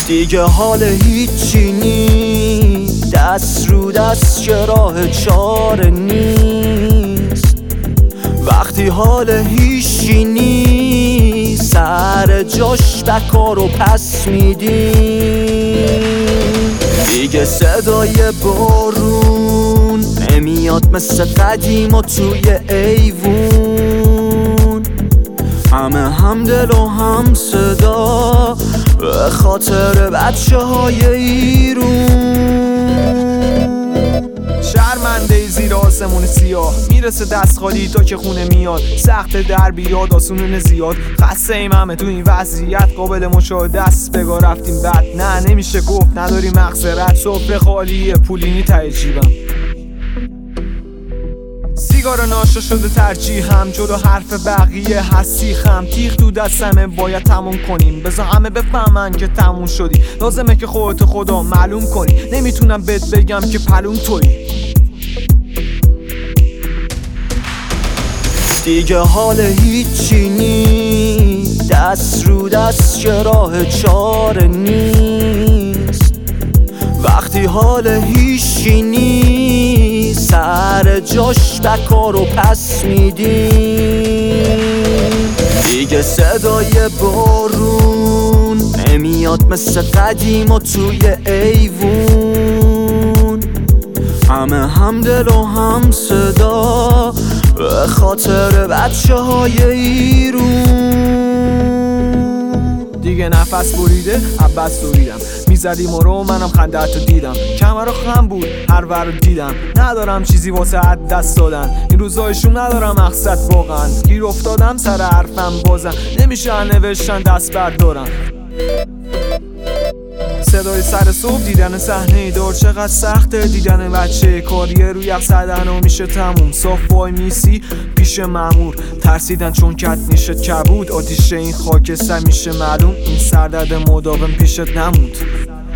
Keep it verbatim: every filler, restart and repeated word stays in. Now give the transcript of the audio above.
دیگه حال هیچی نی، دست رو دست که راه چاره نیست. وقتی حال هیچی نی، سر جاش بکارو پس میدیم. دیگه صدای بارون نمیاد مثل قدیم و توی ایوون، همه هم دل و هم صدا به خاطر بچه های ایرون. شرمنده ای زیر آسمون سیاه، میرسه دست خالی تا که خونه میاد. سخت در بیاد آسونون زیاد، خسته ایم همه تو این وضعیت. قابل مشاهده است بگاه رفتیم بد، نه نمیشه گفت نداری مغزرت. سفره خالیه پولینی ته جیبم، سیگار ناشا شده ترجیحم. جلو حرف بقیه هستی خم، تیغ تو دستمه باید تموم کنیم. بذار همه بفهمن که تموم شدی، لازمه که خودت خدا معلوم کنی. نمیتونم بهت بگم که پلوم تویی. دیگه حال هیچی نی، دست رو دست که راه چاره نیست. وقتی حال هیچی نی، سر جاش بکارو پس میدیم. دیگه صدای بارون نمیاد مثل قدیم و توی ایوون، همه هم دل و هم صدا به خاطر بچه های ایرون. دیگه نفس بریده عباس دوریدم، میزدیم و رو منم خندت رو دیدم. کمر خم بود هر ور رو دیدم، ندارم چیزی واسه حد دست دادن. این روزایشون ندارم مقصد واقعا، گیر افتادم سر حرفم بازم. نمیشه نوشتن دست بردارم. صدای سر صبح دیدن صحنه دار، چقدر سخته دیدن بچه کاریه روی یخ زدن و میشه تموم. صاف وای میسی پیش مامور، ترسیدن چون کت میشه کبود. آتیشه این خاکستر میشه معلوم، این سردرد مداوم پیشت نموند.